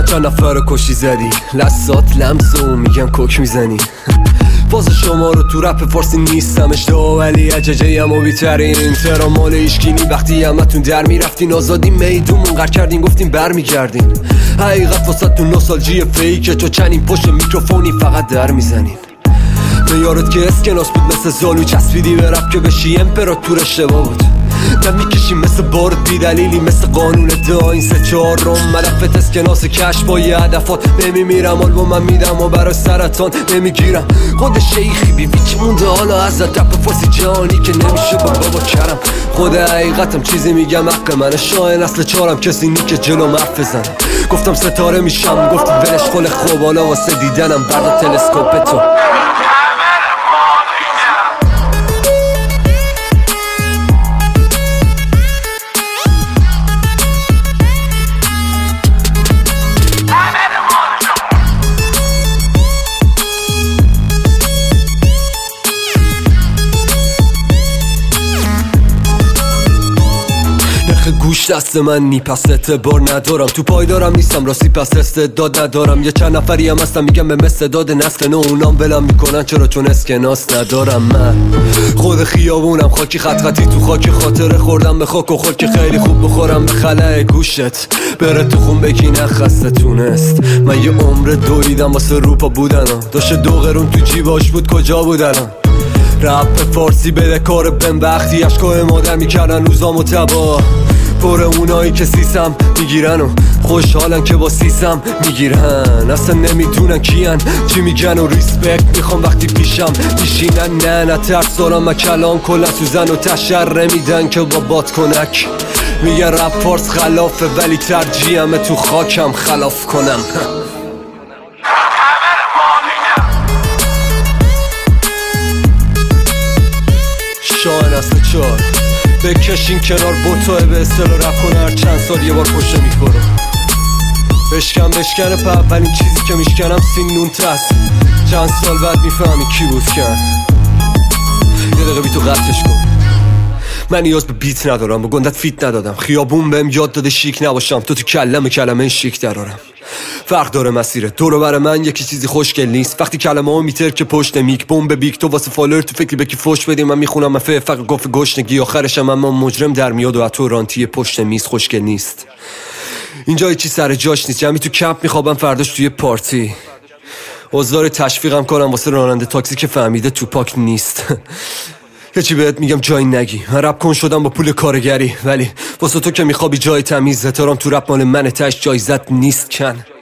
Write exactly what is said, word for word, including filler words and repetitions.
چند نفر کشی زدی لحظات لمس و میگن کوک میزنی باز شما رو تو رپ فارسی نیستم اشتها ولی اججه هم و بیترین ترام مال ایشکینی وقتی همتون در میرفتین آزادی میدون منقر کردین گفتین بر میگردین حقیقت واسه تو نوستالژی فیکه تو چنین پشت میکروفونی فقط در میزنین میارت که اسکناس بود مثل زالو چسبیدی به رپ که بشی امپراتور اشتباه بود دم میکشیم مثل بارد بی دلیلی مثل قانون دا این سه چهار روم ملفت اسکناس کش با یه هدفات نمیمیرم آلبوم من میدم و برای سرطان نمیگیرم خود شیخی بی بیچ مونده حالا از رپ فارسی جانی که نمیشه با بابا کرم خود حقیقتم چیزی میگم حق من شاه نسل چهارم کسی نی که جلو مرف بزنم گفتم ستاره میشم گفتی ولش خل خوب حالا واسه دیدنم بردا تلسکوپ تو گوش دست من نی پس اعتبار ندارم تو پایدارم نیستم راستی پس استعداد ندارم یه چند نفری هم هستم میگم به استعداد نسل نو اونام ولم میکنن چرا چون اسکناس ندارم من خود خیابونم خاکی خط خطی تو خاک خاطره خوردم به خاک و خود که خیلی خوب بخورم به خلاه گوشت بره تو خون بگی نخسته تونست من یه عمر دویدم واسه روپا بودنم داشته دو قرون تو جیباش بود کجا بودنم رپ فارسی بده کار بهم وقتی اشکای مادر میکردن روزامو تبا پر اونایی که سیسم میگیرن و خوشحالن که با سیسم میگیرن اصلا نمیدونن کیان چی میگن و ریسپکت میخوام وقتی پیشم میشینن نه نه ترس دارم و کلام کلا سوزن و تشر میدن که با باد کنک میگن رپ فارس خلافه ولی ترجیحمه تو خاکم خلاف کنم شاه نسل چار بکشین کنار بوتای به اصطلاح رپ کنه هر چند سال یه بار پشته میخوره بشکن بشکنه په اولین چیزی که میشکنم سین نون تست چند سال بعد میفهمی کی بود کن یه دقیقه بی تو قطعش کن من نیاز به بیت ندارم به گندت فیت ندادم خیابون بهم یاد داده شیک نباشم تو تو کلم کلمه شیک درارم فرق داره مسیره دورو بر من یکی چیزی خوشگل نیست وقتی کلمه ها میتر که پشت میک بمب بیک تو واسه فالر تو فکری بکی فوش بدیم من میخونم من فقط گفت گشنگی آخرشم اما مجرم در میاد و اتو رانتی پشت میز خوشگل نیست اینجا چی سر جاش نیست جمعی تو کمپ میخوابم فرداش توی پارتی اوزار تشویقم کنم واسه راننده تاکسی که فهمیده تو پاک نیست یه چی بهت میگم جایی نگی من رپ کن شدم با پول کارگری ولی واسه تو که میخوابی جای تمیز احترام تو رپ مال من تش جایزت نیست کن